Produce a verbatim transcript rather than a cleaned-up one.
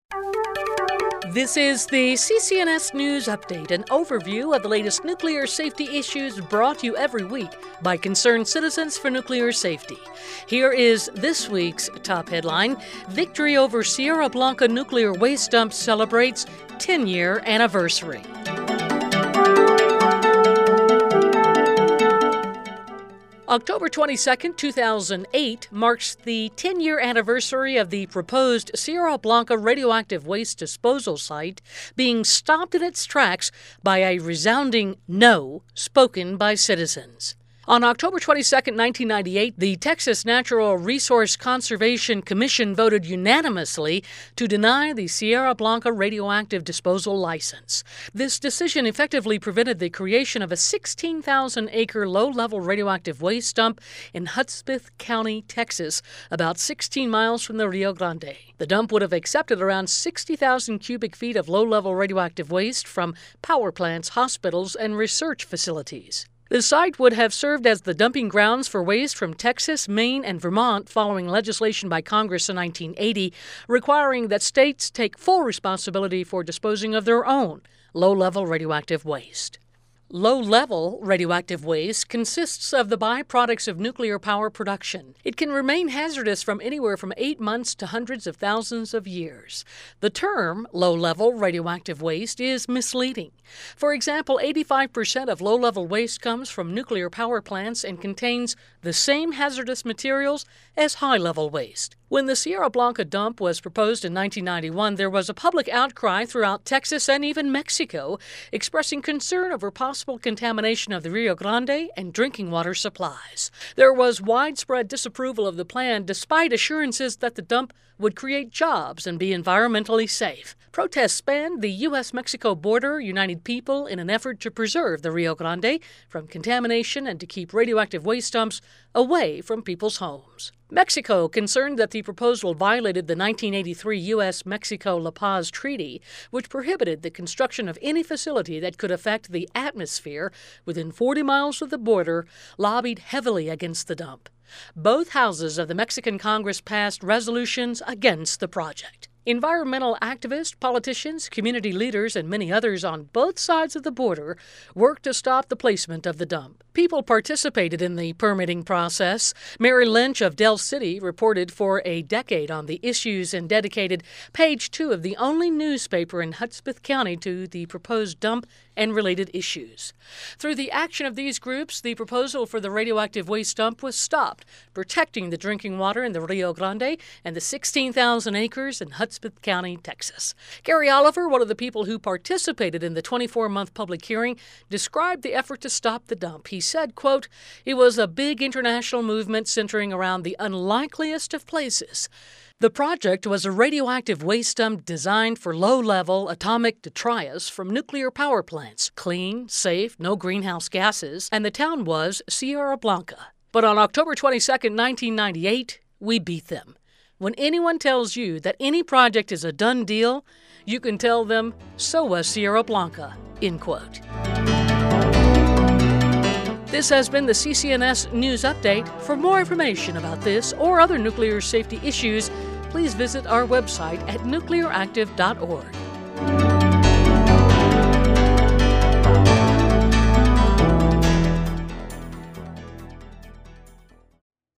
This is the C C N S News Update, an overview of the latest nuclear safety issues brought to you every week by concerned citizens for nuclear safety. Here is this week's top headline: Victory over Sierra Blanca nuclear waste dump celebrates ten-year anniversary. October twenty-second, two thousand eight marks the ten-year anniversary of the proposed Sierra Blanca radioactive waste disposal site being stopped in its tracks by a resounding no spoken by citizens. On October twenty-second, nineteen ninety-eight, the Texas Natural Resource Conservation Commission voted unanimously to deny the Sierra Blanca radioactive disposal license. This decision effectively prevented the creation of a sixteen thousand acre low-level radioactive waste dump in Hudspeth County, Texas, about sixteen miles from the Rio Grande. The dump would have accepted around sixty thousand cubic feet of low-level radioactive waste from power plants, hospitals, and research facilities. The site would have served as the dumping grounds for waste from Texas, Maine, and Vermont following legislation by Congress in nineteen eighty requiring that states take full responsibility for disposing of their own low-level radioactive waste. Low-level radioactive waste consists of the byproducts of nuclear power production. It can remain hazardous from anywhere from eight months to hundreds of thousands of years. The term low-level radioactive waste is misleading. For example, eighty-five percent of low-level waste comes from nuclear power plants and contains the same hazardous materials as high-level waste. When the Sierra Blanca dump was proposed in nineteen ninety-one, there was a public outcry throughout Texas and even Mexico expressing concern over possible contamination of the Rio Grande and drinking water supplies. There was widespread disapproval of the plan despite assurances that the dump would create jobs and be environmentally safe. Protests spanned the U S Mexico border, united people in an effort to preserve the Rio Grande from contamination and to keep radioactive waste dumps away from people's homes. Mexico, concerned that the proposal violated the nineteen eighty-three U S Mexico-La Paz Treaty, which prohibited the construction of any facility that could affect the atmosphere within forty miles of the border, lobbied heavily against the dump. Both houses of the Mexican Congress passed resolutions against the project. Environmental activists, politicians, community leaders, and many others on both sides of the border worked to stop the placement of the dump. People participated in the permitting process. Mary Lynch of Del City reported for a decade on the issues and dedicated page two of the only newspaper in Hudspeth County to the proposed dump and related issues. Through the action of these groups, the proposal for the radioactive waste dump was stopped, protecting the drinking water in the Rio Grande and the sixteen thousand acres in Hudspeth County, Texas. Gary Oliver, one of the people who participated in the twenty-four month public hearing, described the effort to stop the dump. He said, quote, "It was a big international movement centering around the unlikeliest of places. The project was a radioactive waste dump designed for low-level atomic detritus from nuclear power plants, clean, safe, no greenhouse gases, and the town was Sierra Blanca. But on October twenty-second, nineteen ninety-eight, we beat them. When anyone tells you that any project is a done deal, you can tell them, so was Sierra Blanca," end quote. This has been the C C N S News Update. For more information about this or other nuclear safety issues, please visit our website at nuclear active dot org.